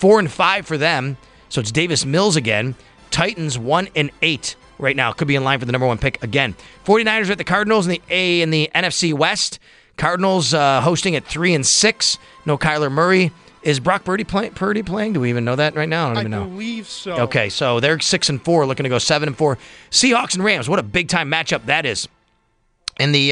4-5 for them. So it's Davis Mills again. Titans 1-8 right now. Could be in line for the number 1 pick again. 49ers are at the Cardinals in the NFC West. Cardinals hosting at 3-6. No Kyler Murray. Is Brock Purdy playing? Do we even know that right now? I don't even know. I believe so. Okay, so they're 6-4, looking to go 7-4. Seahawks and Rams. What a big time matchup that is. In the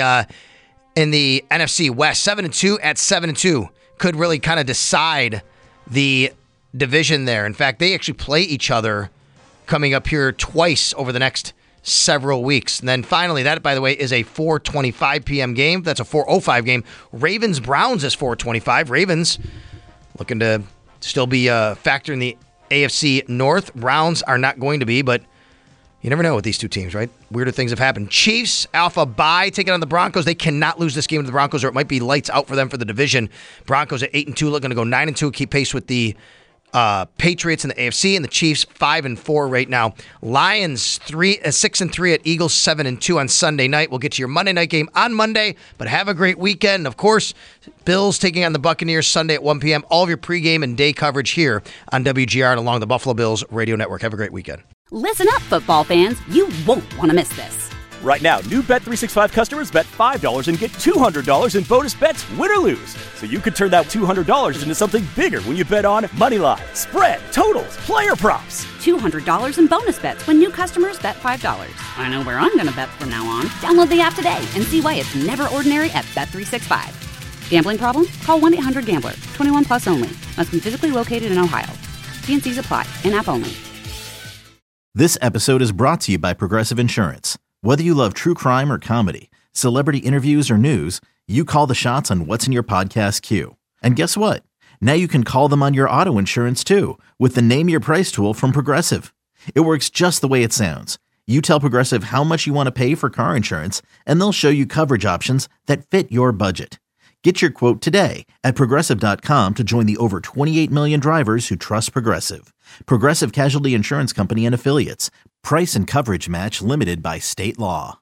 NFC West, 7-2 at 7-2 could really kind of decide the division there. In fact, they actually play each other coming up here twice over the next several weeks. And then finally, that, by the way, is a 4:25 p.m. game. That's a 4:05 game. Ravens-Browns is 4:25. Ravens looking to still be a factor in the AFC North. Browns are not going to be, but you never know with these two teams, right? Weirder things have happened. Chiefs, Alpha bye, taking on the Broncos. They cannot lose this game to the Broncos, or it might be lights out for them for the division. Broncos at 8-2, looking to go 9-2, keep pace with the Patriots in the AFC, and the Chiefs 5-4 right now. Lions 6-3 at Eagles 7-2 on Sunday night. We'll get to your Monday night game on Monday, but have a great weekend. And of course, Bills taking on the Buccaneers Sunday at 1 p.m. All of your pregame and day coverage here on WGR and along the Buffalo Bills radio network. Have a great weekend. Listen up, football fans. You won't want to miss this. Right now, new Bet365 customers bet $5 and get $200 in bonus bets, win or lose. So you could turn that $200 into something bigger when you bet on moneyline, spread, totals, player props. $200 in bonus bets when new customers bet $5. I know where I'm going to bet from now on. Download the app today and see why it's never ordinary at Bet365. Gambling problem? Call 1-800-GAMBLER. 21 plus only. Must be physically located in Ohio. T&Cs apply. In-app only. This episode is brought to you by Progressive Insurance. Whether you love true crime or comedy, celebrity interviews or news, you call the shots on what's in your podcast queue. And guess what? Now you can call them on your auto insurance too with the Name Your Price tool from Progressive. It works just the way it sounds. You tell Progressive how much you want to pay for car insurance, and they'll show you coverage options that fit your budget. Get your quote today at Progressive.com to join the over 28 million drivers who trust Progressive. Progressive Casualty Insurance Company and Affiliates. Price and coverage match limited by state law.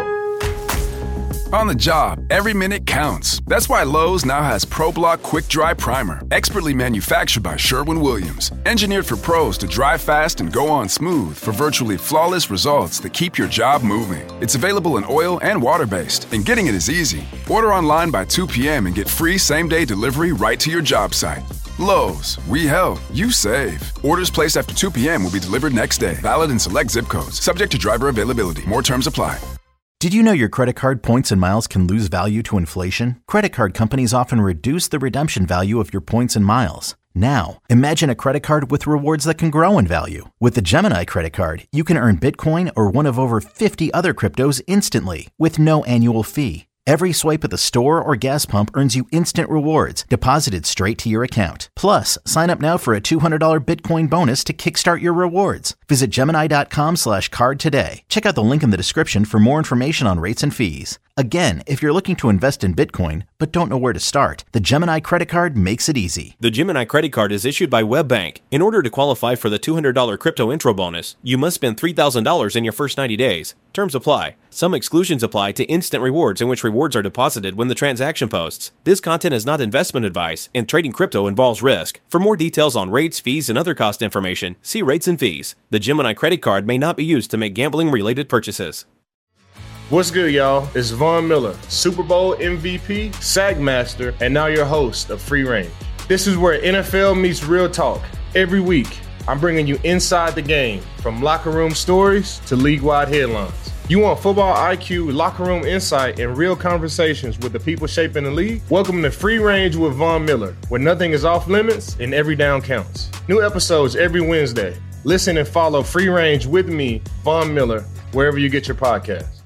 On the job, every minute counts. That's why Lowe's now has ProBlock Quick Dry Primer, expertly manufactured by Sherwin-Williams. Engineered for pros to dry fast and go on smooth for virtually flawless results that keep your job moving. It's available in oil and water-based, and getting it is easy. Order online by 2 p.m. and get free same-day delivery right to your job site. Lowe's, we help, you save. Orders placed after 2 p.m. will be delivered next day. Valid in select zip codes. Subject to driver availability. More terms apply. Did you know your credit card points and miles can lose value to inflation? Credit card companies often reduce the redemption value of your points and miles. Now, imagine a credit card with rewards that can grow in value. With the Gemini credit card, you can earn Bitcoin or one of over 50 other cryptos instantly with no annual fee. Every swipe at the store or gas pump earns you instant rewards deposited straight to your account. Plus, sign up now for a $200 Bitcoin bonus to kickstart your rewards. Visit Gemini.com/card today. Check out the link in the description for more information on rates and fees. Again, if you're looking to invest in Bitcoin but don't know where to start, the Gemini credit card makes it easy. The Gemini credit card is issued by WebBank. In order to qualify for the $200 crypto intro bonus, you must spend $3,000 in your first 90 days. Terms apply. Some exclusions apply to instant rewards, in which rewards are deposited when the transaction posts. This content is not investment advice, and trading crypto involves risk. For more details on rates, fees, and other cost information, see rates and fees. The Gemini credit card may not be used to make gambling-related purchases. What's good, y'all? It's Von Miller, Super Bowl MVP, Sack Master, and now your host of Free Range. This is where NFL meets real talk. Every week, I'm bringing you inside the game, from locker room stories to league-wide headlines. You want football IQ, locker room insight, and real conversations with the people shaping the league? Welcome to Free Range with Von Miller, where nothing is off limits and every down counts. New episodes every Wednesday. Listen and follow Free Range with me, Von Miller, wherever you get your podcasts.